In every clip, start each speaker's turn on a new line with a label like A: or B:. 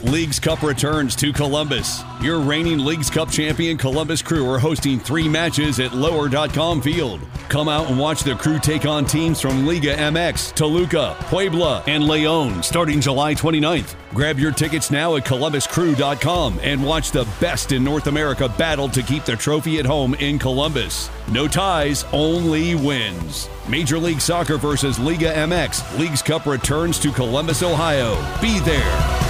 A: Leagues Cup returns to Columbus. Your reigning Leagues Cup champion Columbus Crew are hosting 3 matches at Lower.com Field. Come out and watch the Crew take on teams from Liga MX, Toluca, Puebla, and León starting July 29th. Grab your tickets now at ColumbusCrew.com and watch the best in North America battle to keep the trophy at home in Columbus. No ties, only wins. Major League Soccer versus Liga MX. Leagues Cup returns to Columbus, Ohio. Be there.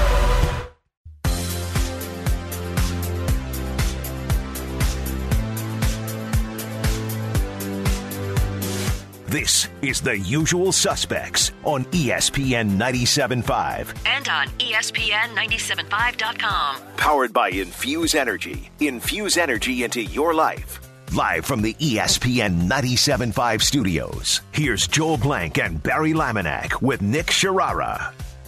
B: This is The Usual Suspects on ESPN 97.5.
C: And on ESPN975.com.
B: Powered by Infuse Energy. Infuse energy into your life. Live from the ESPN 97.5 studios, here's Joel Blank and Barry Laminack with Nick Sharara.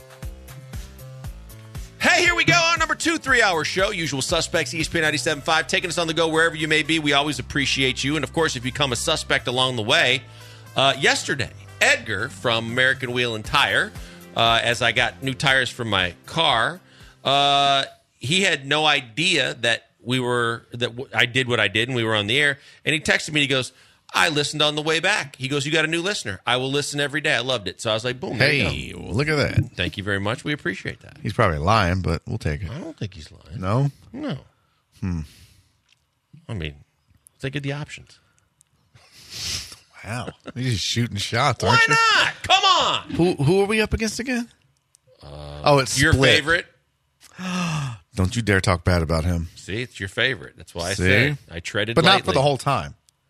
D: Hey, here we go. Our number 2 3-hour show, Usual Suspects, ESPN 97.5, taking us on the go wherever you may be. We always appreciate you. And, of course, if you become a suspect along the way, yesterday, Edgar from American Wheel and Tire, as I got new tires for my car, he had no idea that I did what I did and we were on the air. And he texted me and he goes, I listened on the way back. He goes, you got a new listener. I will listen every day. I loved it. So I was like, boom.
E: Hey, well, look at that.
D: Thank you very much. We appreciate that.
E: He's probably lying, but we'll take it.
D: I don't think he's lying.
E: No?
D: No. I mean, think of the options.
E: Wow. You're just shooting shots, aren't you?
D: Why not? Come on.
E: Who are we up against again? It's
D: your
E: split.
D: favorite.
E: Don't you dare talk bad about him.
D: See, it's your favorite. That's why I said I treaded
E: but
D: lightly.
E: not for the whole time.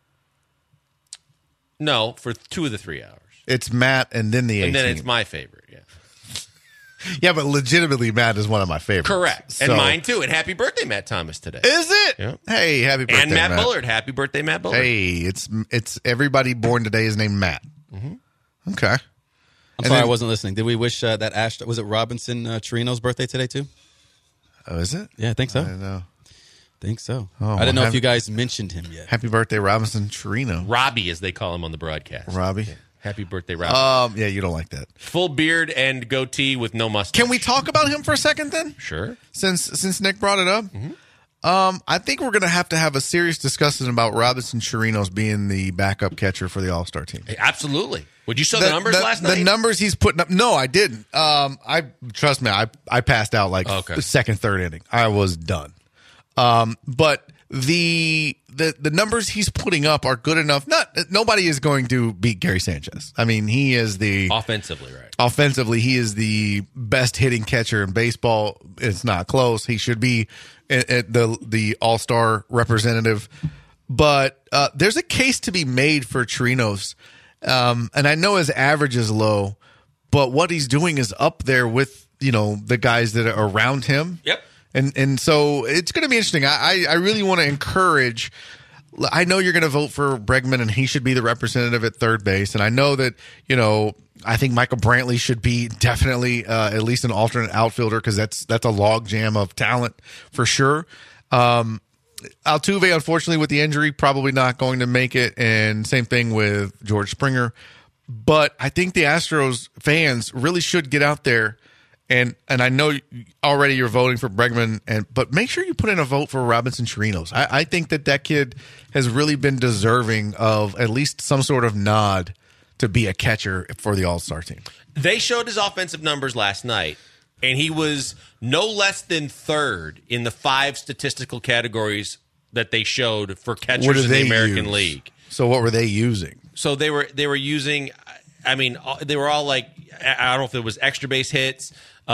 D: No, for 2 of the 3 hours.
E: It's Matt and then the 18.
D: And then it's my favorite, yeah.
E: Yeah, but legitimately, Matt is one of my favorites.
D: Correct.
E: So.
D: And mine, too. And happy birthday, Matt Thomas, today.
E: Is it?
D: Yeah.
E: Hey, happy birthday,
D: and Matt Bullard. Happy birthday, Matt Bullard.
E: Hey, it's everybody born today is named Matt. Mm-hmm. Okay.
F: I'm sorry, I wasn't listening. Did we wish that was it Robinson Chirino's birthday today, too?
E: Oh, is it?
F: Yeah, I think so.
E: I don't know.
F: Think so.
E: Oh,
F: I didn't know if you guys mentioned him yet.
E: Happy birthday, Robinson Chirino.
D: Robbie, as they call him on the broadcast.
E: Robbie.
D: Yeah. Happy birthday, Robbie.
E: Yeah, you don't like that.
D: Full beard and goatee with no mustache.
E: Can we talk about him for a second then?
D: Sure.
E: Since Nick brought it up? Mm-hmm. I think we're going to have a serious discussion about Robinson Chirinos being the backup catcher for the All-Star team.
D: Hey, absolutely. Would you show the numbers last night?
E: The numbers he's putting up. No, I didn't. Trust me, I passed out the second, third inning. I was done. But the numbers he's putting up are good enough. Nobody is going to beat Gary Sanchez. I mean, he is the
D: offensively, right?
E: Offensively, he is the best hitting catcher in baseball. It's not close. He should be at the All-Star representative. But there's a case to be made for Chirinos. And I know his average is low, but what he's doing is up there with, the guys that are around him.
D: Yep.
E: And so it's going to be interesting. I really want to encourage. I know you're going to vote for Bregman, and he should be the representative at third base. And I know that, I think Michael Brantley should be definitely at least an alternate outfielder because that's a log jam of talent for sure. Altuve, unfortunately, with the injury, probably not going to make it. And same thing with George Springer. But I think the Astros fans really should get out there. And I know already you're voting for Bregman, but make sure you put in a vote for Robinson Chirinos. I think that kid has really been deserving of at least some sort of nod to be a catcher for the All-Star team.
D: They showed his offensive numbers last night, and he was no less than third in the 5 statistical categories that they showed for catchers in the American League.
E: So what were they using?
D: So they were using, they were all like, I don't know if it was extra base hits,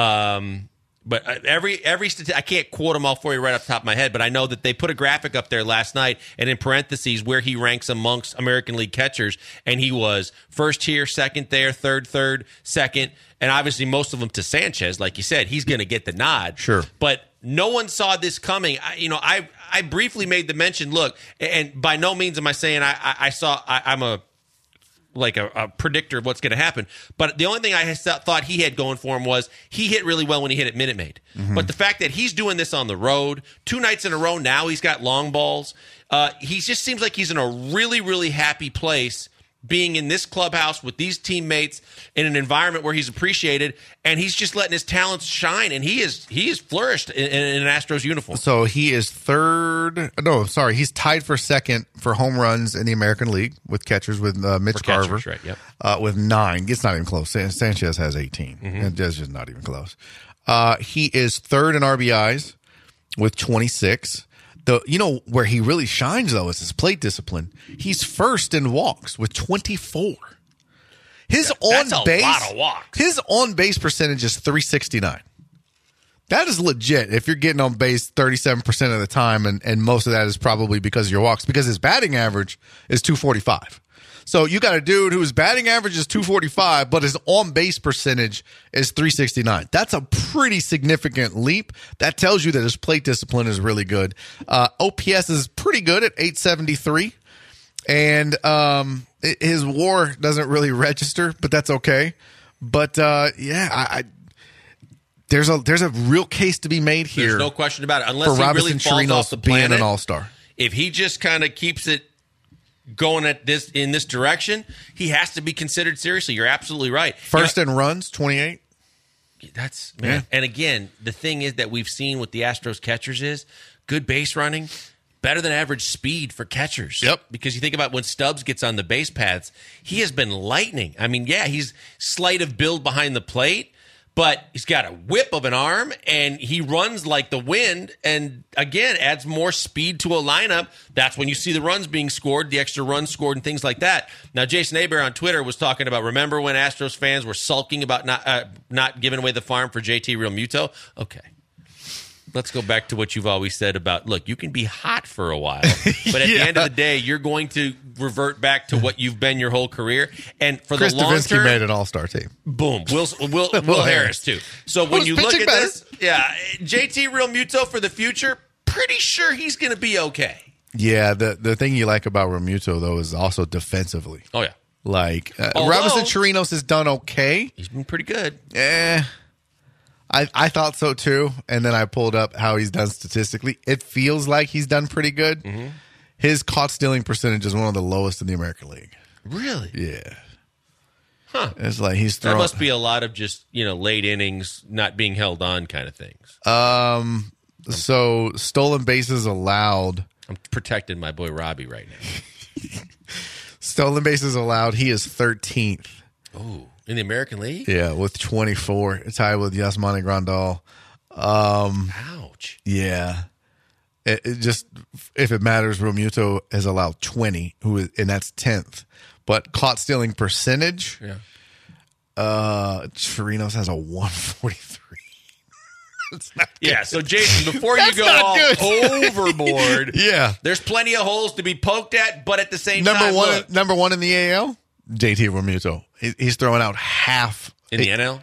D: but every I can't quote them all for you right off the top of my head, but I know that they put a graphic up there last night and in parentheses where he ranks amongst American League catchers, and he was first here, second there, third, second, and obviously most of them to Sanchez. Like you said, he's going to get the nod.
E: Sure.
D: But no one saw this coming. I briefly made the mention, look, and by no means am I saying I'm a predictor of what's going to happen. But the only thing I thought he had going for him was he hit really well when he hit at Minute Maid. Mm-hmm. But the fact that he's doing this on the road, 2 nights in a row now, he's got long balls. He just seems like he's in a really, really happy place. being in this clubhouse with these teammates in an environment where he's appreciated, and he's just letting his talents shine, and he is flourished in an Astros uniform.
E: So he is he's tied for second for home runs in the American League with catchers with Mitch Garver,
D: right? Yep.
E: With 9. It's not even close. Sanchez has 18. It's just not even close. He is third in RBIs with 26. Where he really shines, though, is his plate discipline. He's first in walks with 24. That's a lot of walks. His on-base percentage is .369. That is legit if you're getting on base 37% of the time, and most of that is probably because of your walks, because his batting average is .245. So you got a dude whose batting average is .245, but his on-base percentage is .369. That's a pretty significant leap. That tells you that his plate discipline is really good. OPS is pretty good at .873, and his WAR doesn't really register, but that's okay. But there's a real case to be made here.
D: There's no question about it. Unless
E: for
D: he
E: Robinson
D: really falls off the planet,
E: being an all-star.
D: If he just kind of keeps it going in this direction, he has to be considered seriously. You're absolutely right.
E: First in runs, 28.
D: That's man. Yeah. And again, the thing is that we've seen with the Astros catchers is good base running, better than average speed for catchers.
E: Yep.
D: Because you think about when Stubbs gets on the base paths, he has been lightning. I mean, yeah, he's slight of build behind the plate, but he's got a whip of an arm, and he runs like the wind, and again, adds more speed to a lineup. That's when you see the runs being scored, the extra runs scored, and things like that. Now, Jason Hebert on Twitter was talking about, remember when Astros fans were sulking about not giving away the farm for JT Realmuto? Okay. Let's go back to what you've always said about, look, you can be hot for a while, but at the end of the day, you're going to revert back to what you've been your whole career. And for
E: Chris
D: the long
E: Davinsky
D: term,
E: made an all-star team.
D: Boom. Will Harris, too. So when you look at this, JT Realmuto for the future, pretty sure he's going to be okay.
E: Yeah, the thing you like about Realmuto, though, is also defensively.
D: Oh, yeah.
E: Like, Robinson Chirinos has done okay.
D: He's been pretty good.
E: I thought so too, and then I pulled up how he's done statistically. It feels like he's done pretty good. Mm-hmm. His caught stealing percentage is one of the lowest in the American League.
D: Really?
E: Yeah.
D: Huh.
E: It's like he's throwing.
D: That must be a lot of just late innings not being held on kind of things.
E: So stolen bases allowed.
D: I'm protecting my boy Robbie right now.
E: Stolen bases allowed. He is 13th.
D: Oh. In the American League?
E: Yeah, with 24. It's tied with Yasmani Grandal.
D: Ouch.
E: Yeah. It just, if it matters, Realmuto has allowed 20, and that's 10th. But caught stealing percentage, Chirinos has a 143.
D: Yeah, so Jason, before you go all overboard, there's plenty of holes to be poked at, but at the same time,
E: number one in the AL? JT Realmuto. He's throwing out half
D: in the NL.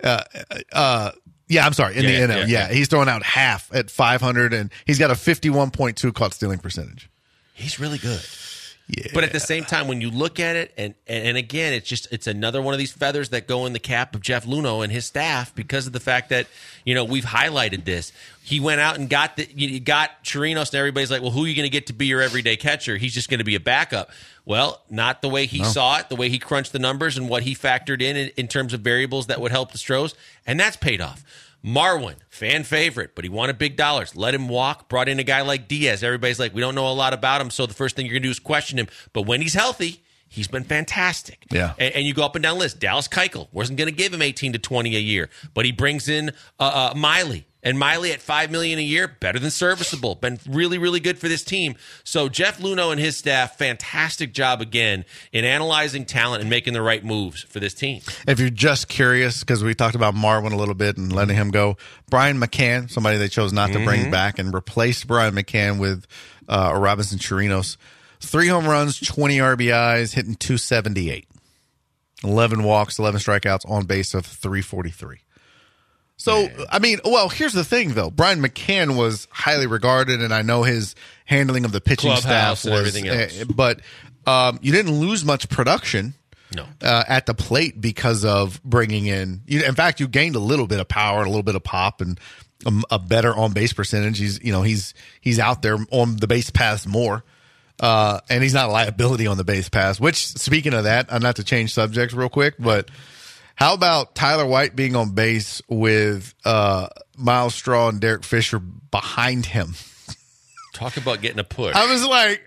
E: I'm sorry, in the NL. Yeah, he's throwing out half at 500, and he's got a 51.2 caught stealing percentage.
D: He's really good.
E: Yeah.
D: But at the same time, when you look at it, and again, it's another one of these feathers that go in the cap of Jeff Luhnow and his staff because of the fact that we've highlighted this. He went out and got Chirinos, and everybody's like, well, who are you going to get to be your everyday catcher? He's just going to be a backup. Well, not the way he saw it, the way he crunched the numbers and what he factored in terms of variables that would help the Stros, and that's paid off. Marwin, fan favorite, but he wanted big dollars. Let him walk. Brought in a guy like Diaz. Everybody's like, we don't know a lot about him, so the first thing you're going to do is question him. But when he's healthy, he's been fantastic.
E: Yeah.
D: And you go up and down the list. Dallas Keuchel wasn't going to give him 18 to 20 a year, but he brings in Miley. And Miley at $5 million a year, better than serviceable. Been really, really good for this team. So Jeff Luhnow and his staff, fantastic job again in analyzing talent and making the right moves for this team.
E: If you're just curious, because we talked about Marwin a little bit and letting him go, Brian McCann, somebody they chose not to bring back and replaced Brian McCann with Robinson Chirinos. 3 home runs, 20 RBIs, hitting .278. 11 walks, 11 strikeouts, on base of .343. So, I mean, well, here's the thing, though. Brian McCann was highly regarded, and I know his handling of the pitching staff
D: and everything else.
E: But you didn't lose much production at the plate because of bringing in. In fact, you gained a little bit of power, and a little bit of pop, and a better on base percentage. He's out there on the base paths more. And he's not a liability on the base pass, which, speaking of that, not to change subjects real quick, but how about Tyler White being on base with Miles Straw and Derek Fisher behind him?
D: Talk about getting a push.
E: I was like,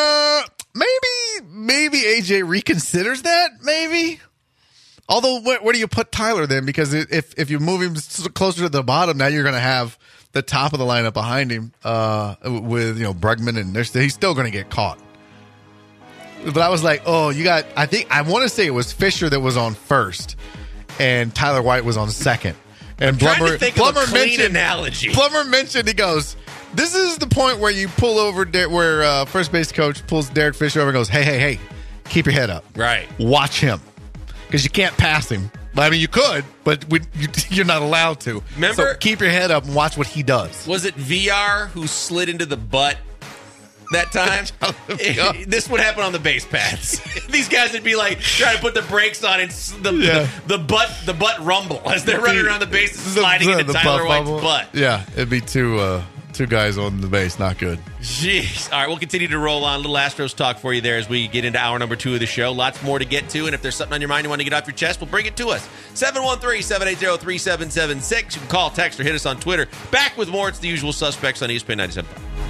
E: maybe AJ reconsiders that, maybe. Although, where do you put Tyler then? Because if you move him closer to the bottom, now you're going to have the top of the lineup behind him with Bregman, and he's still going to get caught. But I was like, I want to say it was Fisher that was on first, and Tyler White was on second. And Plummer mentioned, he goes, this is the point where you pull over, where first base coach pulls Derek Fisher over and goes, hey, keep your head up.
D: Right.
E: Watch him. Because you can't pass him. I mean, you could, but you're not allowed to.
D: Remember,
E: so keep your head up and watch what he does.
D: Was it VR who slid into the butt that time? This would happen on the base paths. These guys would be like trying to put the brakes on and the butt rumble as they're running around the bases, sliding into Tyler White's butt.
E: Yeah, it'd be two guys on the base. Not good.
D: Jeez. All right, we'll continue to roll on. A little Astros talk for you there as we get into hour number 2 of the show. Lots more to get to, and if there's something on your mind you want to get off your chest, well, bring it to us. 713-780-3776. You can call, text, or hit us on Twitter. Back with more. It's the usual suspects on ESPN 97.5.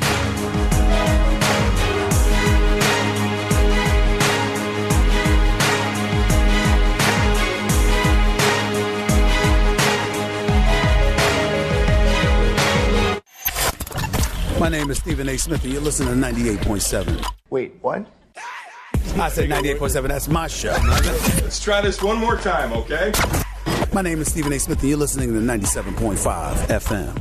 C: My name is Stephen A. Smith, and you're listening to 98.7.
G: Wait, what?
C: I said 98.7. That's my show.
G: Let's try this one more time, okay?
C: My name is Stephen A. Smith, and you're listening to 97.5 FM.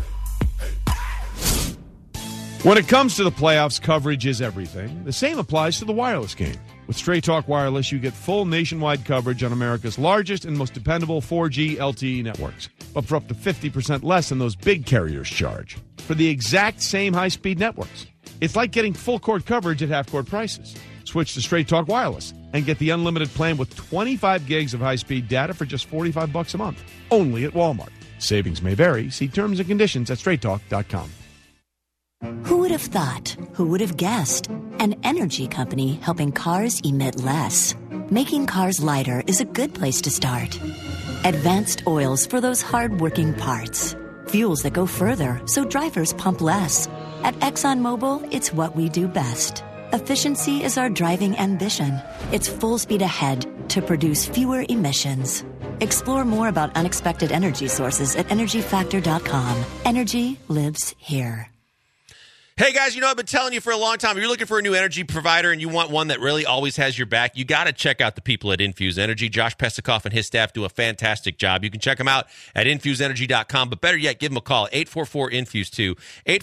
H: When it comes to the playoffs, coverage is everything. The same applies to the wireless game. With Straight Talk Wireless, you get full nationwide coverage on America's largest and most dependable 4G LTE networks, but for up to 50% less than those big carriers charge, for the exact same high-speed networks. It's like getting full-court coverage at half-court prices. Switch to Straight Talk Wireless and get the unlimited plan with 25 gigs of high-speed data for just $45 a month, only at Walmart. Savings may vary. See terms and conditions at straighttalk.com.
I: Who would have thought? Who would have guessed? An energy company helping cars emit less. Making cars lighter is a good place to start. Advanced oils for those hard-working parts. Fuels that go further so drivers pump less. At ExxonMobil, it's what we do best. Efficiency is our driving ambition. It's full speed ahead to produce fewer emissions. Explore more about unexpected energy sources at energyfactor.com. Energy lives here.
D: Hey, guys, I've been telling you for a long time, if you're looking for a new energy provider and you want one that really always has your back, you got to check out the people at Infuse Energy. Josh Pesikoff and his staff do a fantastic job. You can check them out at infuseenergy.com, but better yet, give them a call, 844-INFUSE-2,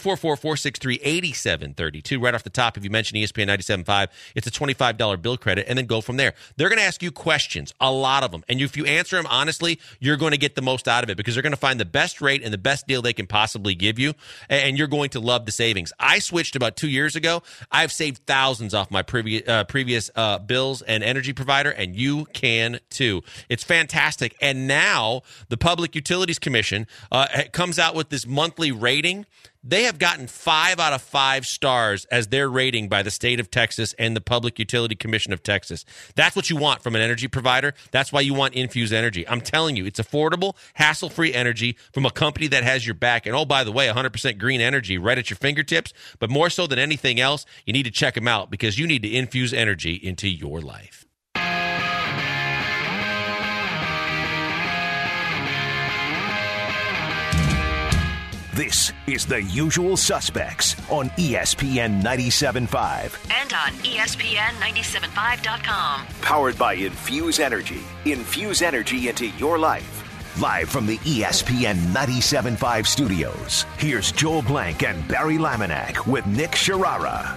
D: 844-463-8732. Right off the top, if you mention ESPN 97.5, it's a $25 bill credit, and then go from there. They're going to ask you questions, a lot of them, and if you answer them honestly, you're going to get the most out of it because they're going to find the best rate and the best deal they can possibly give you, and you're going to love the savings. I switched about 2 years ago. I've saved thousands off my previous bills and energy provider, and you can too. It's fantastic. And now the Public Utilities Commission comes out with this monthly rating. They have gotten 5 out of 5 stars as their rating by the state of Texas and the Public Utility Commission of Texas. That's what you want from an energy provider. That's why you want Infuse Energy. I'm telling you, it's affordable, hassle-free energy from a company that has your back. And oh, by the way, 100% green energy right at your fingertips. But more so than anything else, you need to check them out because you need to infuse energy into your life.
B: This is The Usual Suspects on ESPN 97.5.
I: And on ESPN975.com.
B: Powered by Infuse Energy. Infuse energy into your life. Live from the ESPN 97.5 studios, here's Joel Blank and Barry Laminack with Nick Sharara.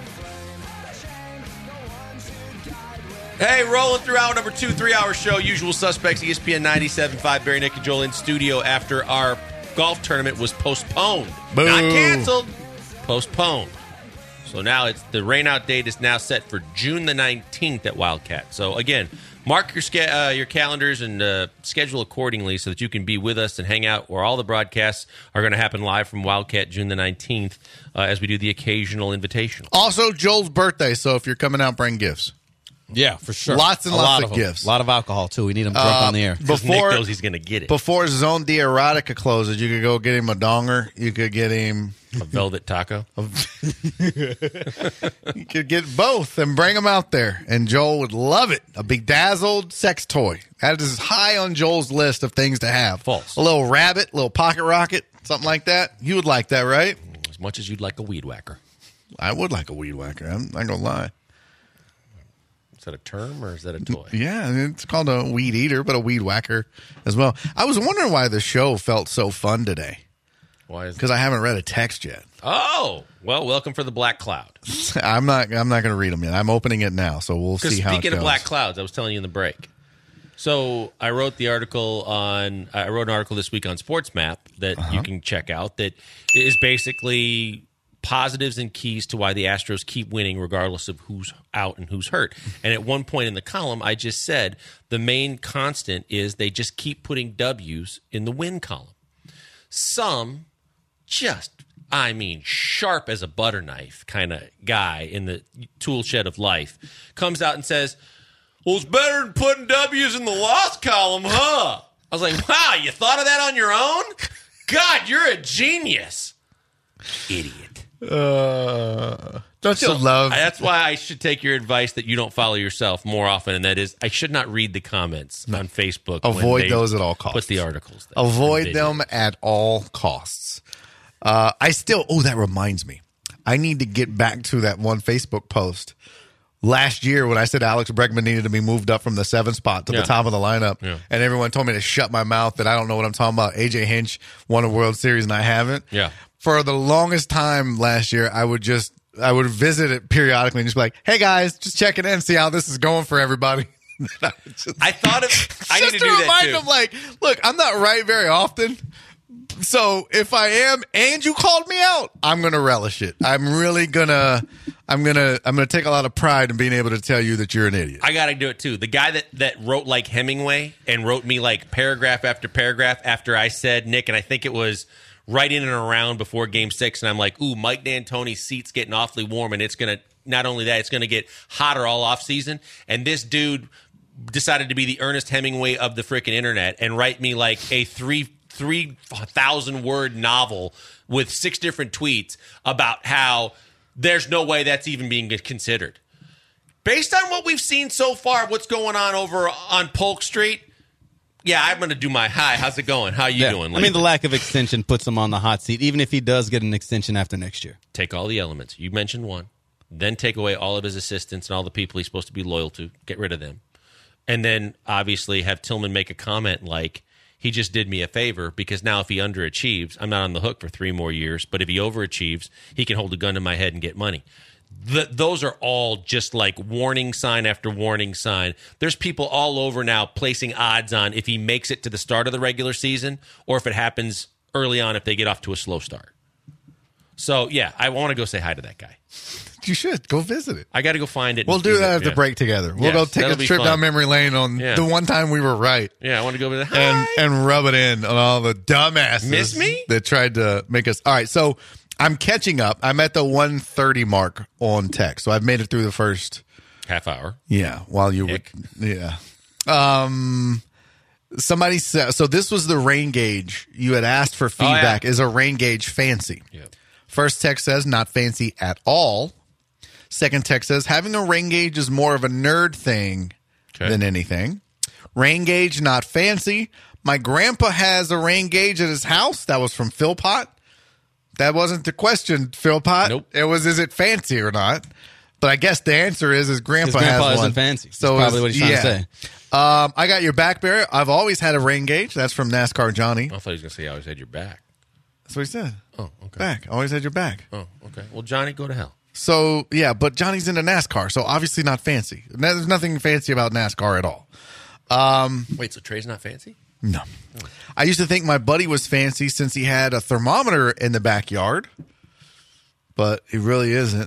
D: Hey, rolling through hour number 2, 3-hour show. Usual Suspects, ESPN 97.5. Barry, Nick, and Joel in studio after our golf tournament was postponed.
E: Boo.
D: Not canceled. Postponed. So now the rainout date is now set for June the 19th at Wildcat. So again, mark your calendars and schedule accordingly so that you can be with us and hang out where all the broadcasts are going to happen live from Wildcat June the 19th as we do the occasional invitational.
E: Also, Joel's birthday, so if you're coming out, bring gifts.
F: Yeah, for sure.
E: Lots and lots of gifts.
F: A lot of alcohol, too. We need him drunk on the air.
D: Because Nick knows he's going to get it.
E: Before Zone de Erotica closes, you could go get him a donger. You could get him
D: a velvet taco.
E: You could get both and bring them out there. And Joel would love it. A bedazzled sex toy. That is high on Joel's list of things to have.
D: False.
E: A little rabbit, a little pocket rocket, something like that. You would like that, right?
D: As much as you'd like a weed whacker.
E: I would like a weed whacker. I'm not going to lie.
D: Is that a term or is that a toy?
E: Yeah, it's called a weed eater, but a weed whacker as well. I was wondering why the show felt so fun today.
D: Why is
E: because I haven't read a text yet.
D: Oh, well, welcome for the Black Cloud.
E: I'm not going to read them yet. I'm opening it now, so we'll see how it goes.
D: Speaking of Black Clouds, I was telling you in the break. So I wrote an article this week on SportsMap that you can check out that is basically positives and keys to why the Astros keep winning regardless of who's out and who's hurt. And at one point in the column, I just said the main constant is they just keep putting W's in the win column. Some sharp as a butter knife kind of guy in the tool shed of life comes out and says, well, it's better than putting W's in the loss column, huh? I was like, wow, you thought of that on your own? God, you're a genius. Idiot.
E: Don't you love?
D: That's why I should take your advice that you don't follow yourself more often, and that is I should not read the comments on Facebook.
E: Avoid those at all costs.
D: Put the articles there.
E: Avoid them at all costs. That reminds me. I need to get back to that one Facebook post last year when I said Alex Bregman needed to be moved up from the 7th spot to the top of the lineup. Yeah. And everyone told me to shut my mouth, that I don't know what I'm talking about. AJ Hinch won a World Series and I haven't.
D: Yeah.
E: For the longest time last year, I would visit it periodically and just be like, hey guys, just checking in, see how this is going for everybody.
D: I need to do that too.
E: Them, like, look, I'm not right very often. So if I am, and you called me out, I'm gonna relish it. I'm gonna take a lot of pride in being able to tell you that you're an idiot.
D: I gotta do it too. The guy that wrote like Hemingway and wrote me like paragraph after paragraph after I said, Nick, and I think it was right in and around before Game 6, and I'm like, ooh, Mike D'Antoni's seat's getting awfully warm, and it's gonna not only that, it's gonna get hotter all off season. And this dude decided to be the Ernest Hemingway of the freaking internet and write me like a 3,000-word novel with 6 different tweets about how there's no way that's even being considered. Based on what we've seen so far, what's going on over on Polk Street, yeah, I'm going to do my hi. How's it going? How you doing?
F: I mean, the lack of extension puts him on the hot seat, even if he does get an extension after next year.
D: Take all the elements. You mentioned one. Then take away all of his assistants and all the people he's supposed to be loyal to. Get rid of them. And then, obviously, have Tillman make a comment like, he just did me a favor because now if he underachieves, I'm not on the hook for 3 more years. But if he overachieves, he can hold a gun to my head and get money. Those are all just like warning sign after warning sign. There's people all over now placing odds on if he makes it to the start of the regular season or if it happens early on if they get off to a slow start. So, yeah, I want to go say hi to that guy.
E: You should. Go visit it.
D: I got to go find it.
E: We'll do that at the break together. We'll go take a trip down memory lane on the one time we were right.
D: Yeah, I want to go visit. Hi.
E: And rub it in on all the dumbasses.
D: Miss me?
E: That tried to make us. All right, so I'm catching up. I'm at the 1:30 mark on text. So I've made it through the first
D: half hour.
E: Yeah, while you were. Yeah. Somebody said, so this was the rain gauge. You had asked for feedback. Is a rain gauge fancy?
D: Yeah.
E: First text says, not fancy at all. Second text says, having a rain gauge is more of a nerd thing than anything. Rain gauge, not fancy. My grandpa has a rain gauge at his house. That was from Philpott. That wasn't the question, Philpott.
D: Nope.
E: It was, is it fancy or not? But I guess the answer is his grandpa has one.
F: Isn't fancy. So that's probably what he's trying to say.
E: I got your back, Barry. I've always had a rain gauge. That's from NASCAR Johnny.
D: I thought he was going to say I always had your back.
E: That's what he said.
D: Oh, okay.
E: Back. Always had your back.
D: Oh, okay. Well, Johnny, go to hell.
E: So, yeah, but Johnny's into NASCAR, so obviously not fancy. There's nothing fancy about NASCAR at all.
D: Wait, so Trey's not fancy?
E: No. I used to think my buddy was fancy since he had a thermometer in the backyard, but he really isn't.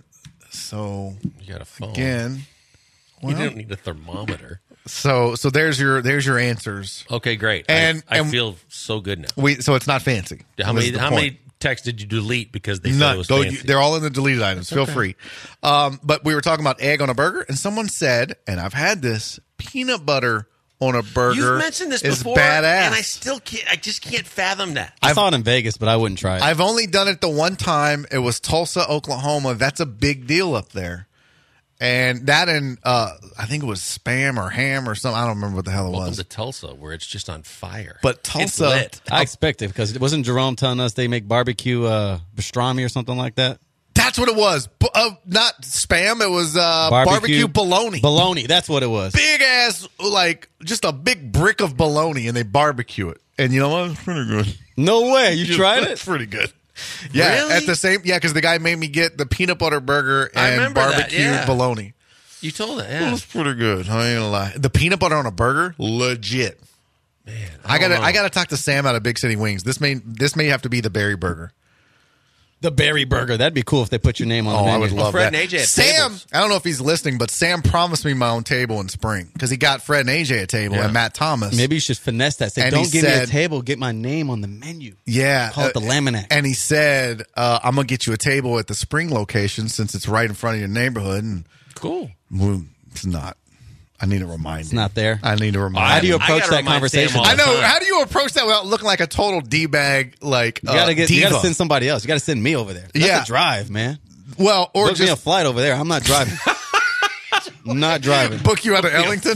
E: So
D: You got a phone.
E: again,
D: You don't need a thermometer.
E: so there's your answers.
D: Okay, great.
E: And
D: I feel so good now.
E: So it's not fancy.
D: How
E: This is the
D: many
E: point.
D: texts did you delete because they said
E: None.
D: it was fancy?
E: They're all in the deleted items. Feel free. But we were talking about egg on a burger, and someone said, and I've had this, peanut butter on a burger.
D: You've mentioned this
E: is
D: before,
E: badass.
D: and I just can't fathom that.
F: I saw it in Vegas, but I wouldn't try it.
E: I've only done it the one time. It was Tulsa, Oklahoma. That's a big deal up there. And that I think it was Spam or ham or something. I don't remember what the hell it
D: Welcome
E: was.
D: to Tulsa, where it's just on fire.
E: But
D: It's
E: Tulsa,
D: lit.
F: I expect it because wasn't Jerome telling us they make barbecue pastrami or something like that?
E: that's what it was. Not Spam. It was barbecue bologna.
F: Bologna, that's what it was.
E: Big ass, like just a big brick of bologna, and they barbecue it. And you know what? It's pretty good.
F: No way. You tried
E: It's
F: it?
E: pretty good. Yeah,
D: Really?
E: at the same. Yeah, because the guy made me get the peanut butter burger
D: I
E: and
D: remember that,
E: barbecue
D: yeah.
E: bologna.
D: You told it,
E: It
D: yeah.
E: was pretty good. I ain't gonna lie. The peanut butter on a burger, legit.
D: Man,
E: I
D: don't know.
E: gotta talk to Sam out of Big City Wings. This may have to be the berry burger.
F: The berry burger. That'd be cool if they put your name on the menu.
E: I would love
D: Fred
E: that.
D: and AJ at
E: Sam,
D: tables.
E: I don't know if he's listening, but Sam promised me my own table in spring because he got Fred and AJ a table
D: Yeah.
E: and Matt Thomas.
F: Maybe you should finesse that. Say,
E: And he
F: don't give me a
E: said-
F: table. Get my name on the menu.
E: Yeah,
F: Call it the Laminac.
E: And he said, "I'm gonna get you a table at the spring location since it's right in front of your neighborhood." And
D: Cool.
E: well, it's not. I need to remind
F: It's
E: you.
F: not there.
E: I need to remind
F: How do you
E: you.
F: approach
D: gotta
F: that
D: remind
F: conversation?
D: Sam all
E: I
D: the
E: know.
D: time.
E: How do you approach that without looking like a total d-bag? Like
F: You gotta
E: diva?
F: you gotta send somebody else. You gotta send me over there. That's
E: Yeah.
F: a drive, man.
E: Well, or
F: Book me a
E: just
F: flight over there. I'm not driving. I'm not driving.
E: book you out of Ellington.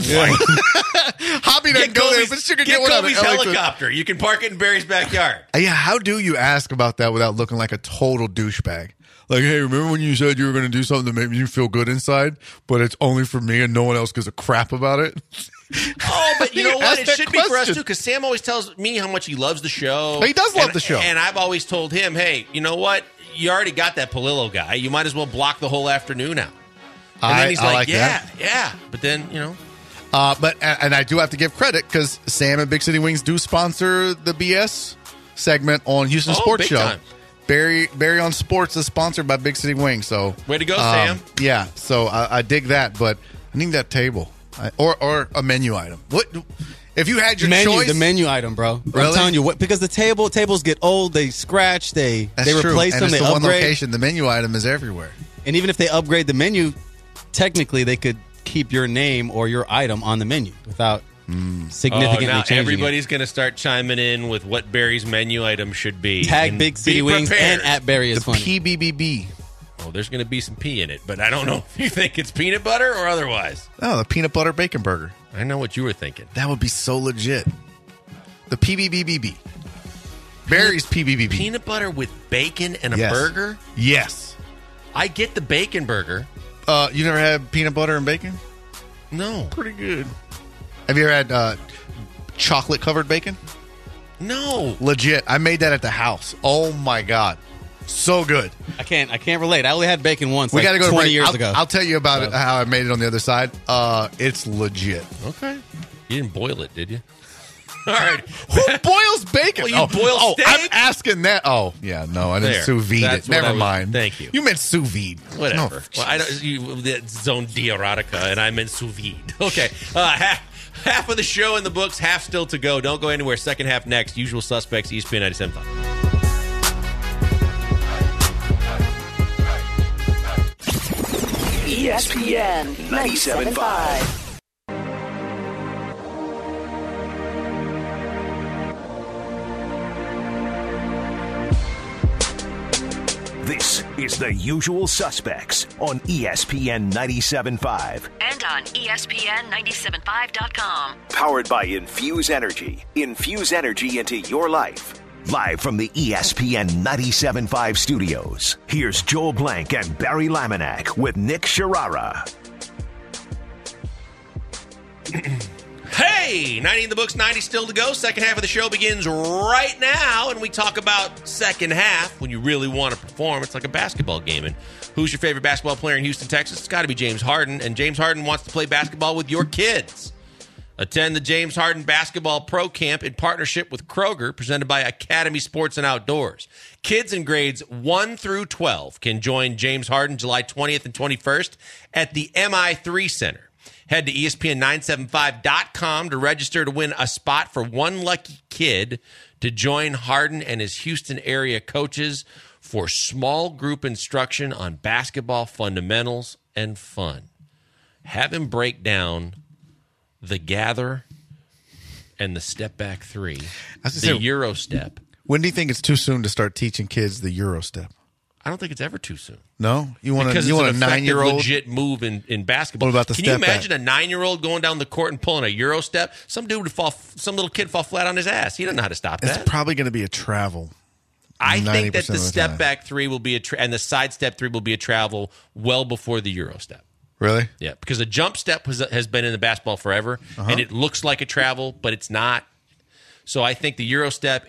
E: Hobby doesn't go there, but you can get one out of
D: Kobe's
E: Ellington.
D: helicopter. You can park it in Barry's backyard.
E: Yeah, how do you ask about that without looking like a total douchebag? Like, hey, remember when you said you were going to do something that made you feel good inside, but it's only for me and no one else gives a crap about it?
D: Oh, but you know what?
E: Ask
D: It
E: that
D: should be for us,
E: question.
D: too, because Sam always tells me how much he loves the show.
E: He does love
D: And-
E: the show.
D: And I've always told him, hey, you know what? You already got that Palillo guy. You might as well block the whole afternoon out. And then he's
E: I
D: like,
E: like
D: yeah,
E: that.
D: yeah. But then, you know.
E: But I do have to give credit because Sam and Big City Wings do sponsor the BS segment on Houston
D: Oh,
E: Sports
D: big
E: Show.
D: time.
E: Barry on Sports is sponsored by Big City Wings. So
D: Way to go, Sam.
E: Yeah, so I dig that, but I need that table or a menu item. What if you had your choice?
F: The menu item, bro.
E: Really?
F: I'm telling you what, because the tables get old, they scratch, they
E: That's true.
F: replace
E: and
F: them,
E: it's
F: they
E: the one
F: upgrade.
E: location. The menu item is everywhere.
F: And even if they upgrade the menu, technically they could keep your name or your item on the menu without significantly
D: now
F: changing
D: everybody's going to start chiming in with what Barry's menu item should be.
F: it. Tag
D: And
F: Big City
D: be
F: Wings
D: prepared.
F: and at Barry is
E: The
F: funny.
E: PBBB.
D: Oh, there's going to be some pea in it, but I don't know if you think it's peanut butter or otherwise.
E: Oh, the peanut butter bacon burger.
D: I know what you were thinking.
E: That would be so legit. The PBBBB. Barry's PBBB.
D: Peanut butter with bacon and a
E: Yes.
D: burger?
E: Yes.
D: I get the bacon burger.
E: You never had peanut butter and bacon?
D: No.
E: Pretty good. Have you ever had chocolate covered bacon?
D: No.
E: Legit. I made that at the house. Oh my god. So good.
F: I can't relate. I only had bacon once.
E: We
F: like
E: got to go to
F: 20
E: break.
F: years
E: I'll,
F: ago.
E: I'll tell you about it, how I made it on the other side. It's legit.
D: Okay. You didn't boil it, did you? All right.
E: Who boils bacon?
D: Well, you boil steak?
E: I'm asking that. Oh, yeah, no, I didn't
D: There.
E: sous vide
D: That's
E: it.
D: what I
E: Never
D: was-
E: mind.
D: thank you.
E: You meant sous vide.
D: Whatever.
E: No,
D: Well, I don't. You that's zone de erotica, and I meant sous vide. Okay. Half of the show in the books, half still to go. Don't go anywhere. Second half next. Usual Suspects, ESPN 97.5.
B: ESPN 97.5. This is The Usual Suspects on ESPN 97.5.
J: And on ESPN975.com.
B: Powered by Infuse Energy. Infuse energy into your life. Live from the ESPN 97.5 studios, here's Joel Blank and Barry Laminac with Nick Sharara.
D: Hey, 90 in the books, 90 still to go. Second half of the show begins right now, and we talk about second half when you really want to perform. It's like a basketball game. And who's your favorite basketball player in Houston, Texas? It's got to be James Harden, and James Harden wants to play basketball with your kids. Attend the James Harden Basketball Pro Camp in partnership with Kroger, presented by Academy Sports and Outdoors. Kids in grades 1 through 12 can join James Harden July 20th and 21st at the MI3 Center. Head to ESPN975.com to register to win a spot for one lucky kid to join Harden and his Houston area coaches for small group instruction on basketball fundamentals and fun. Have him break down the gather and the step back three, the Euro step.
E: When do you think it's too soon to start teaching kids the Euro step?
D: I don't think it's ever too soon.
E: No? You want a
D: 9-year-old legit move in basketball.
E: What about the
D: Can
E: step
D: you imagine
E: back?
D: a 9-year-old going down the court and pulling a Euro step? Some little kid fall flat on his ass. He doesn't know how to stop that.
E: It's probably going to be a travel.
D: I think that the
E: time.
D: step back three will be and the side step three will be a travel well before the Euro step.
E: Really?
D: Yeah, because a jump step has been in the basketball forever, and it looks like a travel, but it's not. So I think the Euro step,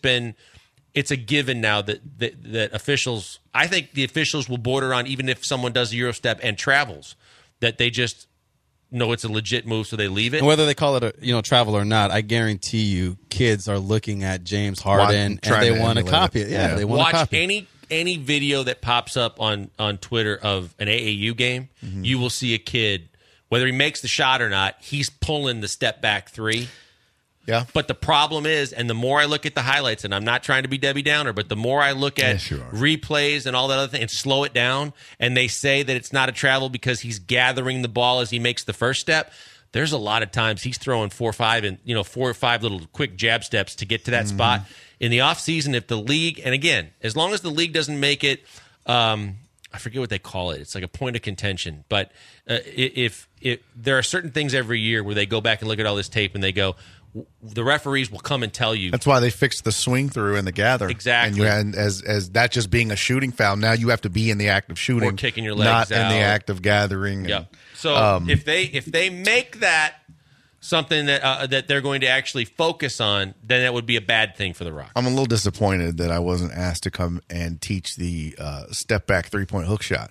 D: it's a given now that officials, I think the officials will border on, even if someone does a Euro step and travels, that they just know it's a legit move, so they leave it.
F: And whether they call it a travel or not, I guarantee you, kids are looking at James Harden and they want to copy it. Yeah, they want to copy it.
D: Any video that pops up on Twitter of an AAU game, you will see a kid, whether he makes the shot or not, he's pulling the step back three.
E: Yeah.
D: But the problem is, and the more I look at the highlights, and I'm not trying to be Debbie Downer, but the more I look at replays and all that other thing and slow it down, and they say that it's not a travel because he's gathering the ball as he makes the first step, there's a lot of times he's throwing 4 or 5 little quick jab steps to get to that spot. In the offseason, if the league, and again, as long as the league doesn't make it, I forget what they call it. It's like a point of contention. But if there are certain things every year where they go back and look at all this tape and they go, the referees will come and tell you.
E: That's why they fixed the swing through and the gather.
D: Exactly.
E: And as that just being a shooting foul, now you have to be in the act of shooting.
D: Or kicking your legs
E: not
D: out.
E: in the act of gathering.
D: Yeah. So if they make that something that they're going to actually focus on, then that would be a bad thing for the Rockets.
E: I'm a little disappointed that I wasn't asked to come and teach the step back 3-point hook shot.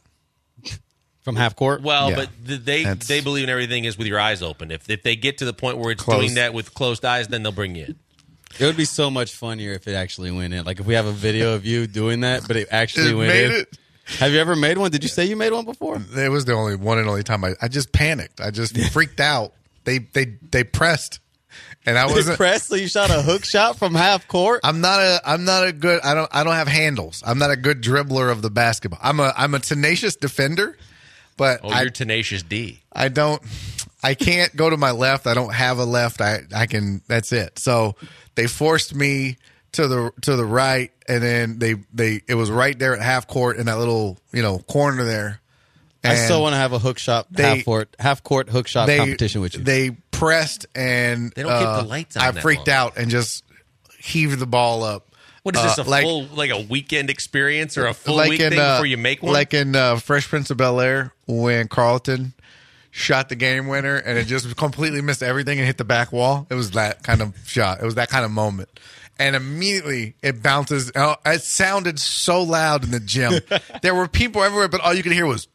F: From half court?
D: Well,
E: Yeah.
D: but they believe in everything is with your eyes open. If they get to the point where it's doing that with closed eyes, then they'll bring you in.
F: It would be so much funnier if it actually went in. Like if we have a video of you doing that, but it actually went in.
E: It.
F: Have you ever made one? Did you say you made one before?
E: It was the only time I just panicked. I just freaked out. They pressed. And I wasn't
F: pressed, so you shot a hook shot from half court.
E: I'm not a good. I don't have handles. I'm not a good dribbler of the basketball. I'm a tenacious defender, but
D: you're tenacious D.
E: I can't go to my left. I don't have a left. I can. That's it. So they forced me to the right, and then it was right there at half court in that little corner there.
F: I still want to have a hook shot, half court hook shot competition with you.
E: They pressed and
D: they don't get the lights on.
E: I freaked out and just heaved the ball up.
D: What is this, full a weekend experience or a full week thing before you make one?
E: Like in Fresh Prince of Bel-Air when Carlton shot the game winner and it just completely missed everything and hit the back wall. It was that kind of shot. It was that kind of moment. And immediately it bounces. It sounded so loud in the gym. There were people everywhere, but all you could hear was.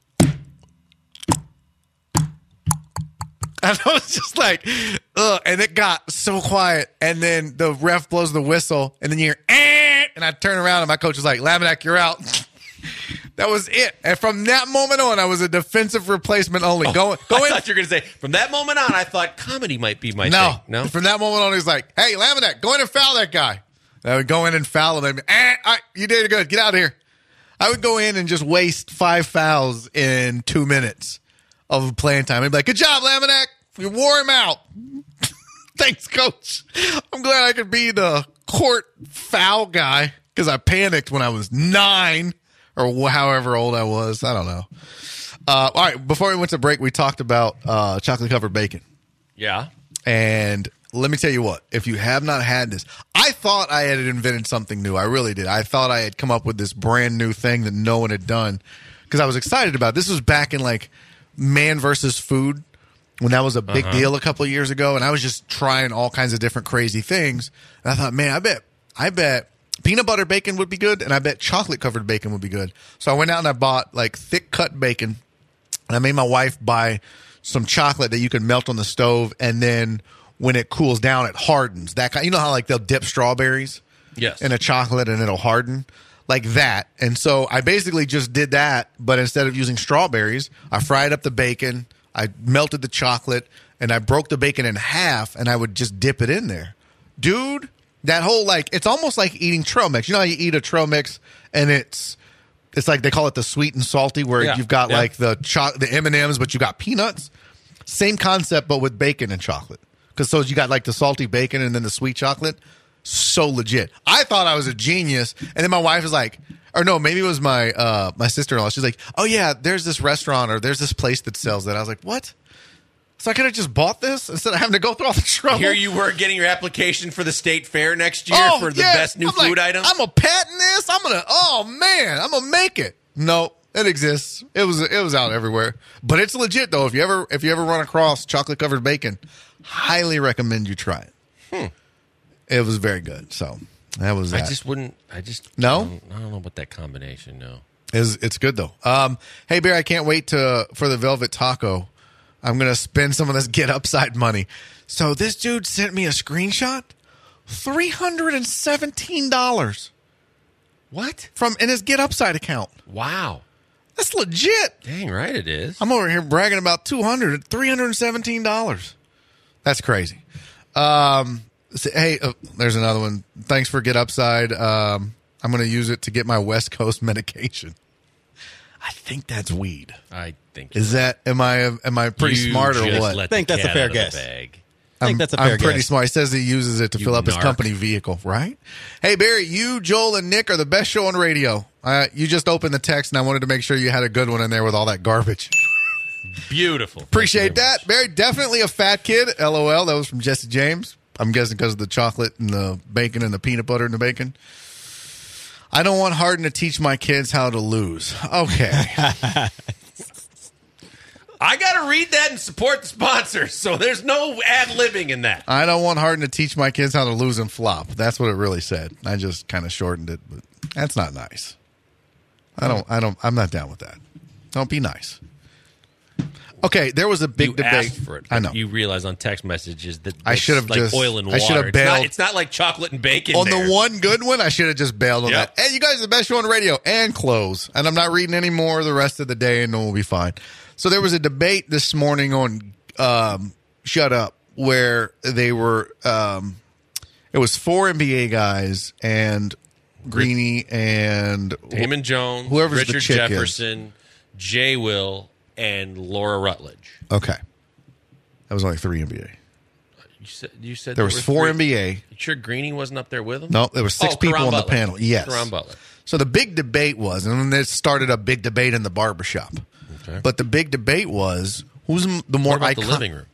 E: And I was just like, ugh. And it got so quiet. And then the ref blows the whistle. And then you hear, and I turn around and my coach was like, Laminack, you're out. That was it. And from that moment on, I was a defensive replacement only. Go in.
D: I thought you were going to say, from that moment on, I thought comedy might be my thing. No.
E: From that moment on, he was like, hey, Laminack, go in and foul that guy. And I would go in and foul him. You did good. Get out of here. I would go in and just waste 5 fouls in 2 minutes of playing time. He'd be like, good job, Laminack. You wore him out. Thanks, coach. I'm glad I could be the court foul guy because I panicked when I was 9 or however old I was. I don't know. All right, before we went to break, we talked about chocolate-covered bacon.
D: Yeah.
E: And let me tell you what. If you have not had this, I thought I had invented something new. I really did. I thought I had come up with this brand new thing that no one had done because I was excited about it. This was back in like Man versus Food when that was a big deal a couple of years ago, and I was just trying all kinds of different crazy things. And I thought, man, I bet peanut butter bacon would be good, and I bet chocolate covered bacon would be good. So I went out and I bought like thick cut bacon, and I made my wife buy some chocolate that you can melt on the stove, and then when it cools down, it hardens. That kind, you know how like they'll dip strawberries,
D: yes,
E: in a chocolate and it'll harden. like that. And so I basically just did that, but instead of using strawberries, I fried up the bacon, I melted the chocolate, and I broke the bacon in half, and I would just dip it in there. Dude, that whole, like, it's almost like eating trail mix. You know how you eat a trail mix, and it's like they call it the sweet and salty, where you've got like the M&Ms, but you got peanuts. Same concept, but with bacon and chocolate. Because so you got like the salty bacon and then the sweet chocolate. So legit. I thought I was a genius, and then my wife was like, or no, maybe it was my my sister-in-law. She's like, oh yeah, there's this restaurant or there's this place that sells that. I was like, what? So I could have just bought this instead of having to go through all the trouble.
D: Here you were getting your application for the state fair next year for the best new food item.
E: I'm going to patent this. I'm going to make it. No, it exists. It was out everywhere. But it's legit though. If you ever run across chocolate covered bacon, highly recommend you try it. It was very good. So that was that.
D: I don't know about that combination, no.
E: It's good though. Hey Bear, I can't wait for the Velvet Taco. I'm going to spend some of this Get Upside money. So this dude sent me a screenshot. $317.
D: What?
E: In his Get Upside account.
D: Wow.
E: That's legit.
D: Dang right it is.
E: I'm over here bragging about $317. That's crazy. Hey, there's another one. Thanks for Get Upside. I'm going to use it to get my West Coast medication. I think that's weed.
D: I think
E: is that? Am I pretty smart or what?
F: I think that's a fair guess. I think that's a fair guess.
E: I'm pretty smart. He says he uses it to fill up his company vehicle, right? Hey Barry, you, Joel, and Nick are the best show on radio. You just opened the text, and I wanted to make sure you had a good one in there with all that garbage.
D: Beautiful.
E: Appreciate that, Barry. Definitely a fat kid. LOL. That was from Jesse James. I'm guessing because of the chocolate and the bacon and the peanut butter and the bacon. I don't want Harden to teach my kids how to lose. Okay.
D: I got to read that and support the sponsors, so there's no ad-libbing in that.
E: I don't want Harden to teach my kids how to lose and flop. That's what it really said. I just kind of shortened it, but that's not nice. I'm not down with that. Don't be nice. Okay, there was a big debate.
D: Asked for it,
E: I know.
D: You realize on text messages that
E: I should have
D: like oil and water.
E: I should have bailed.
D: It's not like chocolate and bacon.
E: On the one good one, I should have just bailed on that. Hey, you guys are the best show on the radio, and close. And I'm not reading any more the rest of the day, and we'll be fine. So there was a debate this morning on Shut Up where they were it was 4 NBA guys and Greeny and
D: Damon Jones,
E: whoever's
D: Richard
E: the chick
D: Jefferson, Jay Will, and Laura Rutledge.
E: Okay. That was only 3 NBA.
D: You said
E: there was 4 NBA.
D: You sure Greeny wasn't up there with them?
E: No, there were 6 people on the panel. Yes.
D: Caron Butler.
E: So the big debate was, and then it started a big debate in the barbershop. Okay. But the big debate was, who's the more iconic?
D: The living room.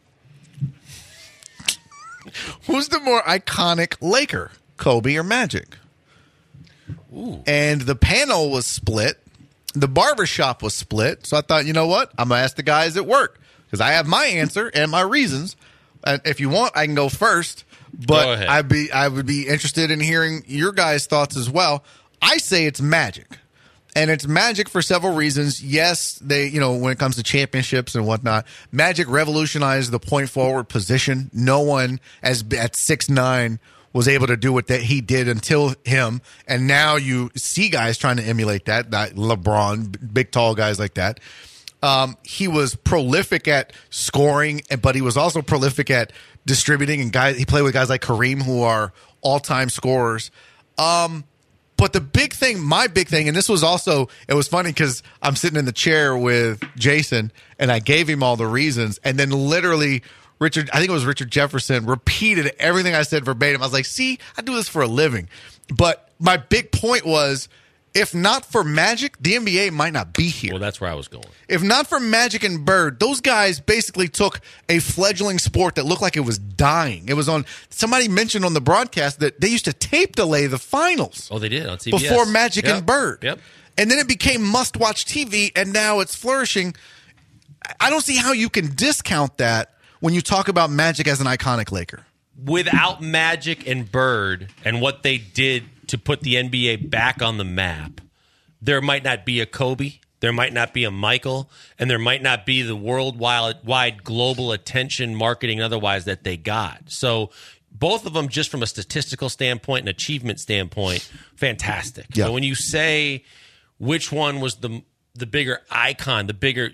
E: Who's the more iconic Laker, Kobe or Magic?
D: Ooh.
E: And the panel was split. The barbershop was split. So I thought, you know what? I'm going to ask the guys at work because I have my answer and my reasons. And if you want, I can go first. But
D: go ahead.
E: I would be interested in hearing your guys' thoughts as well. I say it's Magic. And it's Magic for several reasons. Yes, when it comes to championships and whatnot, Magic revolutionized the point forward position. No one at 6'9" was able to do what that he did until him. And now you see guys trying to emulate that LeBron, big, tall guys like that. He was prolific at scoring, but he was also prolific at distributing. And he played with guys like Kareem, who are all-time scorers. But the big thing, my big thing, and this was also, it was funny because I'm sitting in the chair with Jason, and I gave him all the reasons, and then literally I think it was Richard Jefferson, repeated everything I said verbatim. I was like, see, I do this for a living. But my big point was, if not for Magic, the NBA might not be here.
D: Well, that's where I was going.
E: If not for Magic and Bird, those guys basically took a fledgling sport that looked like it was dying. It was on, somebody mentioned on the broadcast that they used to tape delay the finals.
D: Oh, they did on CBS.
E: Before Magic and Bird.
D: Yep.
E: And then it became must-watch TV, and now it's flourishing. I don't see how you can discount that when you talk about Magic as an iconic Laker.
D: Without Magic and Bird and what they did to put the NBA back on the map, there might not be a Kobe, there might not be a Michael, and there might not be the worldwide global attention, marketing, otherwise that they got. So both of them, just from a statistical standpoint and achievement standpoint, fantastic.
E: Yeah.
D: So when you say which one was the bigger icon, the bigger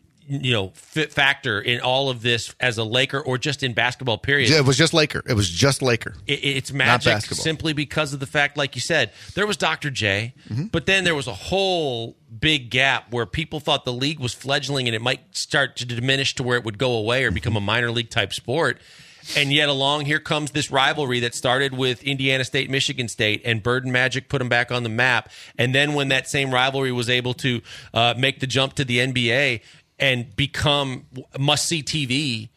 D: fit factor in all of this as a Laker or just in basketball, period.
E: Yeah, it was just Laker.
D: It's Magic simply because of the fact, like you said, there was Dr. J, but then there was a whole big gap where people thought the league was fledgling and it might start to diminish to where it would go away or become a minor league type sport. And yet along here comes this rivalry that started with Indiana State, Michigan State, and Bird and Magic put them back on the map. And then when that same rivalry was able to make the jump to the NBA and become must-see TV,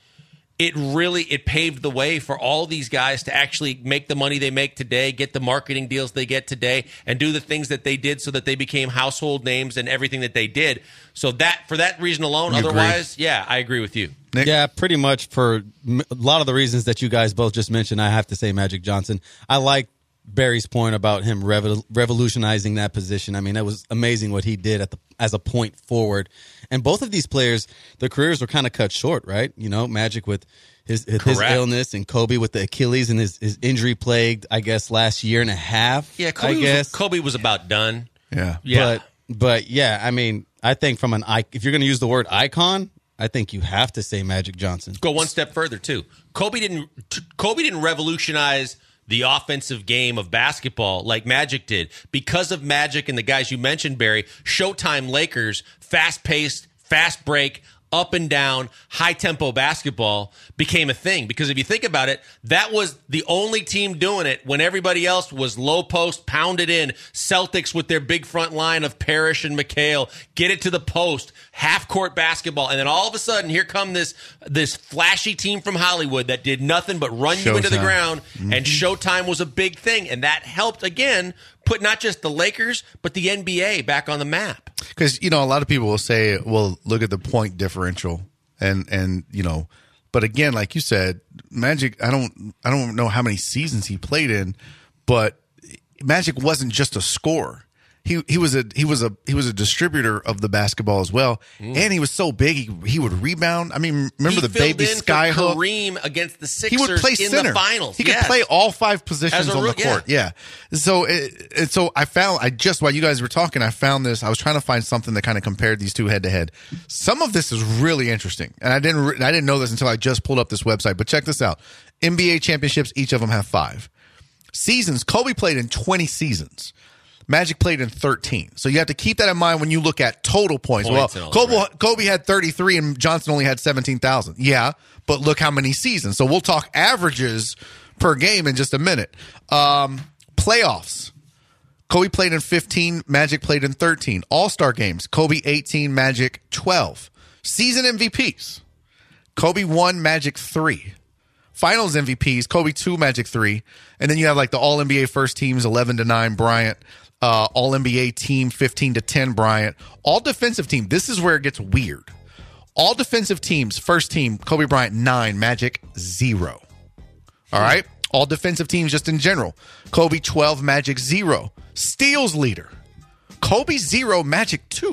D: it paved the way for all these guys to actually make the money they make today, get the marketing deals they get today, and do the things that they did so that they became household names and everything that they did. So that for that reason alone, otherwise, yeah, I agree with you.
E: Nick?
F: Yeah, pretty much for a lot of the reasons that you guys both just mentioned, I have to say Magic Johnson. I like Barry's point about him revolutionizing that position. I mean, that was amazing what he did as a point forward. And both of these players, their careers were kind of cut short, right? Magic with his illness and Kobe with the Achilles and his injury plagued, I guess, last year and a half.
D: Yeah, Kobe was about done.
E: Yeah.
F: But yeah, I mean, I think if you're going to use the word icon, I think you have to say Magic Johnson.
D: Go one step further too. Kobe didn't revolutionize the offensive game of basketball like Magic did. Because of Magic and the guys you mentioned, Barry, Showtime Lakers, fast-paced, fast break, up and down, high-tempo basketball became a thing. Because if you think about it, that was the only team doing it when everybody else was low post, pounded in. Celtics with their big front line of Parrish and McHale, get it to the post, half-court basketball. And then all of a sudden, here come this flashy team from Hollywood that did nothing but run you into the ground. And Showtime was a big thing. And that helped, again, put not just the Lakers, but the NBA back on the map.
E: Because, a lot of people will say, well, look at the point differential. And but again, like you said, Magic, I don't know how many seasons he played in, but Magic wasn't just a scorer. He was a distributor of the basketball as well, and he was so big he would rebound. I mean, remember the baby sky hook?
D: Kareem against the Sixers.
E: He would play center.
D: The finals.
E: He could play all 5 positions on the court. Yeah. So while you guys were talking, I found this. I was trying to find something that kind of compared these two head to head. Some of this is really interesting, and I didn't know this until I just pulled up this website. But check this out: NBA championships, each of them have 5 seasons. Kobe played in 20 seasons. Magic played in 13. So you have to keep that in mind when you look at total points. Well, Kobe had 33 and Johnson only had 17,000. Yeah, but look how many seasons. So we'll talk averages per game in just a minute. Playoffs. Kobe played in 15. Magic played in 13. All-Star games. Kobe 18. Magic 12. Season MVPs. Kobe 1. Magic 3. Finals MVPs. Kobe 2. Magic 3. And then you have like the All-NBA first teams, 11-9 Bryant. All-NBA team, 15-10 Bryant. All defensive team. This is where it gets weird. All defensive teams, first team, Kobe Bryant 9, Magic 0. All right? All defensive teams just in general. Kobe 12, Magic 0. Steals leader. Kobe 0, Magic 2.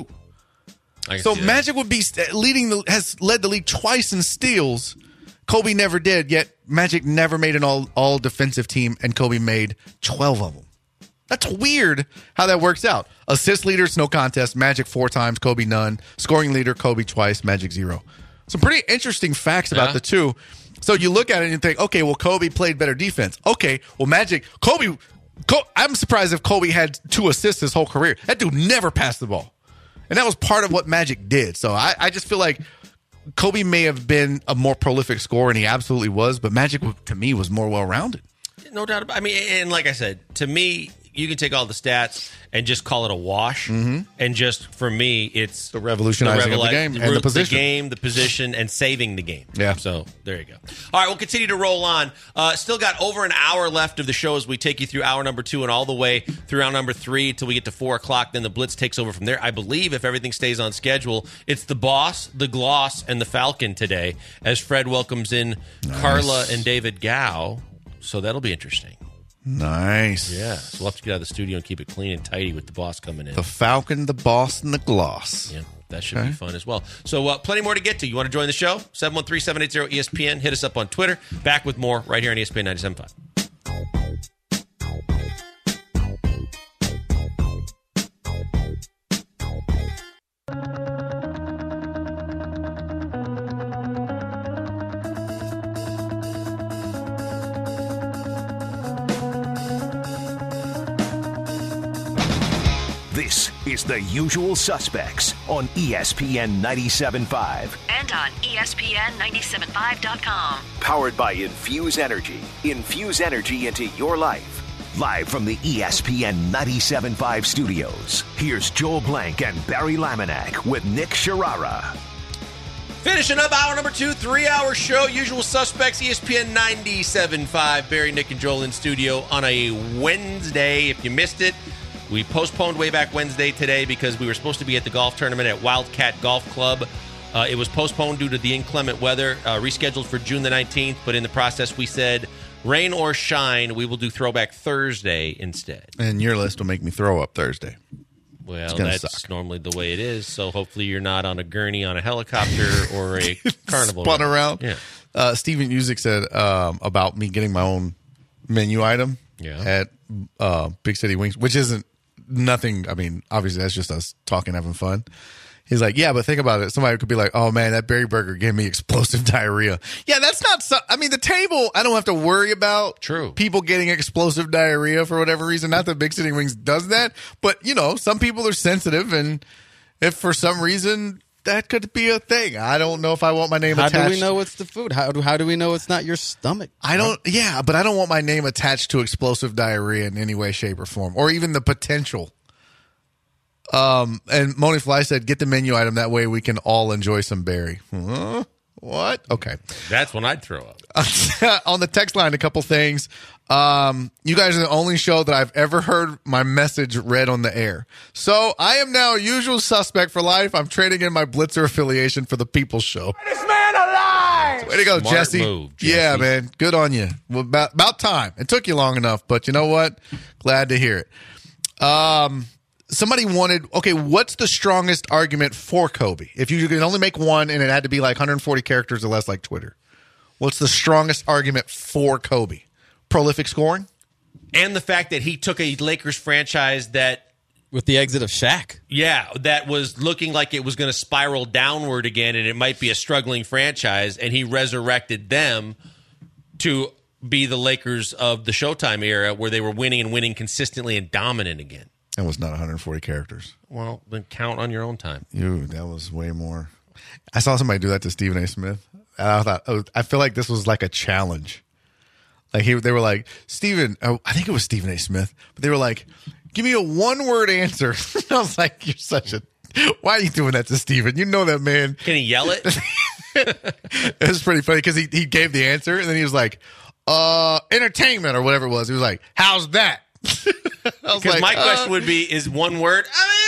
E: So Magic would be has led the league twice in steals. Kobe never did, yet Magic never made an all defensive team, and Kobe made 12 of them. That's weird how that works out. Assist leaders, no contest. Magic 4 times, Kobe none. Scoring leader, Kobe twice, Magic 0. Some pretty interesting facts about the two. So you look at it and you think, okay, well, Kobe played better defense. Okay, well, Kobe, I'm surprised if Kobe had 2 assists his whole career. That dude never passed the ball. And that was part of what Magic did. So I just feel like Kobe may have been a more prolific scorer, and he absolutely was, but Magic, to me, was more well-rounded.
D: No doubt about it. I mean, and like I said, to me, you can take all the stats and just call it a wash. And just, for me, it's
E: the revolutionizing of the game and the position.
D: The game, the position, and saving the game.
E: Yeah.
D: So there you go. All right, we'll continue to roll on. Still got over an hour left of the show as we take you through hour number 2 and all the way through hour number 3 until we get to 4 o'clock. Then the Blitz takes over from there. I believe, if everything stays on schedule, it's the Boss, the Gloss, and the Falcon today as Fred welcomes in Carla and David Gow. So that'll be interesting.
E: Nice.
D: Yeah. So we'll have to get out of the studio and keep it clean and tidy with the Boss coming in.
E: The Falcon, the Boss, and the Gloss.
D: Yeah. That should be fun as well. So plenty more to get to. You want to join the show? 713-780-ESPN. Hit us up on Twitter. Back with more right here on ESPN 97.5.
B: This is The Usual Suspects on ESPN 97.5.
I: And on ESPN975.com.
B: Powered by Infuse Energy. Infuse energy into your life. Live from the ESPN 97.5 studios, here's Joel Blank and Barry Laminack with Nick Sharara.
D: Finishing up hour number 2, 3-hour show. Usual Suspects, ESPN 97.5. Barry, Nick, and Joel in studio on a Wednesday. If you missed it, we postponed way back Wednesday today because we were supposed to be at the golf tournament at Wildcat Golf Club. It was postponed due to the inclement weather, rescheduled for June the 19th. But in the process, we said, rain or shine, we will do Throwback Thursday instead.
E: And your list will make me throw up Thursday.
D: Well, that's normally the way it is. So hopefully you're not on a gurney on a helicopter or a carnival.
E: Spun around.
D: Yeah.
E: Steven Music said about me getting my own menu item at Big City Wings, which isn't nothing. I mean, obviously that's just us talking, having fun. He's like, yeah, but think about it. Somebody could be like, oh man, that berry burger gave me explosive diarrhea. Yeah, that's not I mean, the table, I don't have to worry about people getting explosive diarrhea for whatever reason. Not that Big City Wings does that, but you know, some people are sensitive, and if for some reason that could be a thing. I don't know if I want my name attached.
F: How do we know it's the food? How do we know it's not your stomach?
E: But I don't want my name attached to explosive diarrhea in any way, shape, or form, or even the potential. And Moni Fly said, get the menu item. That way we can all enjoy some berry. What? Okay.
D: That's when I'd throw up.
E: On the text line, a couple things. You guys are the only show that I've ever heard my message read on the air. So I am now a usual suspect for life. I'm trading in my Blitzer affiliation for the People's Show.
G: This man alive!
E: Way to go,
D: Smart
E: Jesse.
D: move, Jesse.
E: Yeah, man. Good on you. Well, about time. It took you long enough, but you know what? Glad to hear it. Somebody wanted, okay, what's the strongest argument for Kobe? If you could only make one and it had to be like 140 characters or less like Twitter, what's the strongest argument for Kobe? Prolific scoring?
D: And the fact that he took a Lakers franchise that...
F: With the exit of Shaq.
D: Yeah, that was looking like it was going to spiral downward again, and it might be a struggling franchise, and he resurrected them to be the Lakers of the Showtime era where they were winning and winning consistently and dominant again.
E: That was not 140 characters.
D: Well, then count on your own time.
E: That was way more. I saw somebody do that to Stephen A. Smith. And I thought, I feel like this was like a challenge. Like they were like, Stephen, I think it was Stephen A. Smith, but they were like, give me a one-word answer. I was like, you're such a, why are you doing that to Stephen? You know that man.
D: Can he yell it?
E: It was pretty funny because he gave the answer and then he was like, entertainment or whatever it was. He was like, how's that?
D: Because like, my question would be, is one word?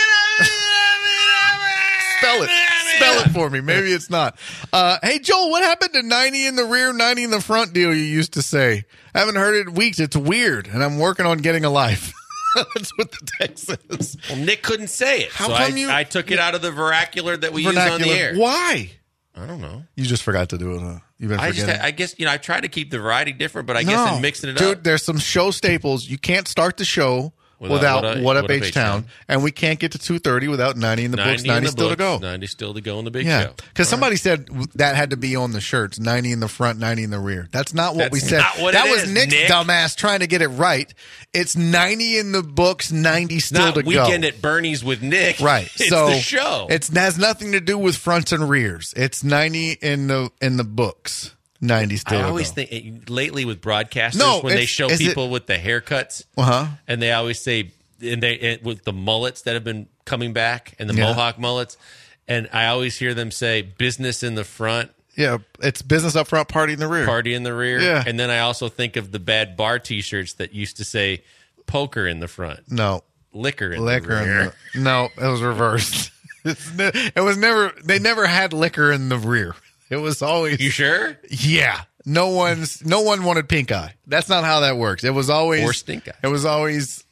E: Spell it for me. Maybe it's not. Hey, Joel, what happened to 90 in the rear, 90 in the front deal you used to say? I haven't heard it in weeks. It's weird, and I'm working on getting a life. That's what the text says.
D: Well, Nick couldn't say it,
E: How
D: so
E: come
D: I took it out of the vernacular that we use on the air.
E: Why?
D: I don't know.
E: You just forgot to do it, huh? You've been forgetting.
D: I guess, I try to keep the variety different, but I guess in mixing it up.
E: Dude, there's some show staples. You can't start the show without What Up H-Town, and we can't get to 2:30 without 90 in the books, 90 still to go.
D: 90 still to go in the big show.
E: Because somebody said that had to be on the shirts, 90 in the front, 90 in the rear. That's not what we said. That was Nick's dumbass trying to get it right. It's 90 in the books, 90 still to go.
D: Weekend at Bernie's with Nick.
E: Right.
D: It's
E: so
D: the show.
E: It has nothing to do with fronts and rears. It's 90 in the books. 90 still.
D: I always think lately with broadcasters when they show people with the haircuts, and they always say, with the mullets that have been coming back and the Mohawk mullets, and I always hear them say business in the front.
E: Yeah, it's business up front, party in the rear.
D: Party in the rear.
E: Yeah.
D: And then I also think of the bad bar T-shirts that used to say poker in the front.
E: No.
D: Liquor in the rear.
E: No, it was reversed. It was never. They never had liquor in the rear. It was always.
D: You sure?
E: Yeah. No one wanted pink eye. That's not how that works. It was always
D: or stink eye.
E: It was always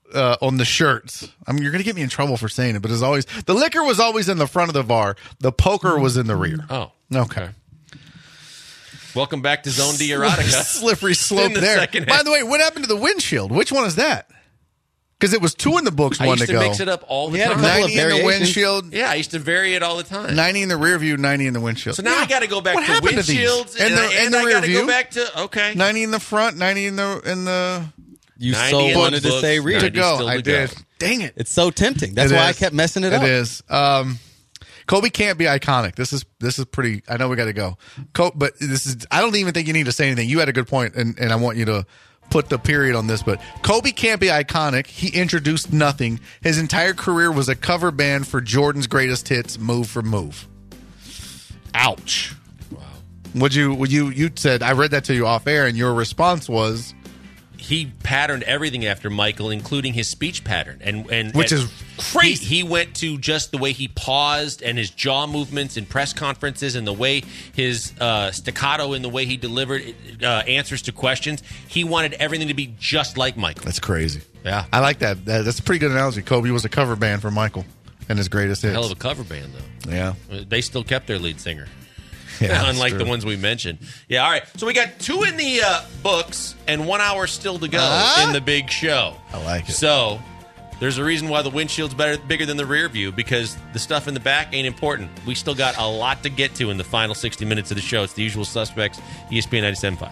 E: on the shirts. I mean, you're going to get me in trouble for saying it, but as always, the liquor was always in the front of the bar. The poker was in the rear.
D: Oh,
E: okay.
D: Welcome back to Zone D Erotica.
E: Slippery slope there. By the way, what happened to the windshield? Which one is that? Because it was 2 in the books,
D: I
E: one
D: used
E: to
D: to
E: go.
D: mix it up all the
F: had a
D: time.
F: couple of
E: 90 in the
F: variations.
E: windshield.
D: Yeah, I used to vary it all the time.
E: 90 in the rear view, 90 in the windshield.
D: So now I got to go back
E: What
D: to
E: happened to these?
D: windshields,
E: And the
D: I
E: rear
D: got to
E: view?
D: go back to
E: 90 in the front, 90 in the
F: You
D: 90
F: so
D: in the
F: wanted to
D: books,
F: say rear.
D: 90
E: to go.
D: still
E: I
D: to go.
E: did. Dang it.
F: It's so tempting. That's
E: It
F: why I
E: is.
F: kept messing it up.
E: It is. Kobe can't be iconic. This is pretty. I know we got to go. But this is. I don't even think you need to say anything. You had a good point, and I want you to put the period on this. But Kobe can't be iconic. He introduced nothing. His entire career was a cover band for Jordan's greatest hits, Move for Move. Ouch. Wow. You said, I read that to you off air, and your response was,
D: he patterned everything after Michael, including his speech pattern, and
E: which is crazy.
D: He went to just the way he paused and his jaw movements in press conferences and the way his staccato and the way he delivered answers to questions. He wanted everything to be just like Michael.
E: That's crazy.
D: Yeah,
E: I like that. That's a pretty good analogy. Kobe was a cover band for Michael and his greatest hits.
D: Hell of a cover band, though.
E: Yeah,
D: they still kept their lead singer.
E: Yeah,
D: unlike the ones we mentioned. Yeah, all right. So we got 2 in the books and 1 hour still to go in the big show.
E: I like it.
D: So there's a reason why the windshield's bigger than the rear view, because the stuff in the back ain't important. We still got a lot to get to in the final 60 minutes of the show. It's The Usual Suspects, ESPN 97.5.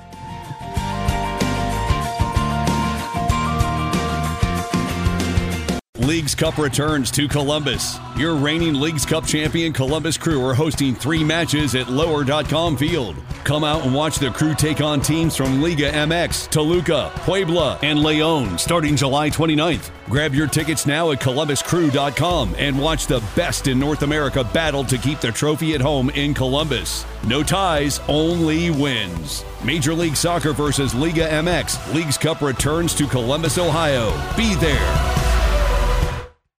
A: Leagues Cup returns to Columbus. Your reigning Leagues Cup champion Columbus Crew are hosting 3 matches at Lower.com Field. Come out and watch the Crew take on teams from Liga MX, Toluca, Puebla, and León starting July 29th. Grab your tickets now at ColumbusCrew.com and watch the best in North America battle to keep the trophy at home in Columbus. No ties, only wins. Major League Soccer versus Liga MX. Leagues Cup returns to Columbus, Ohio. Be there.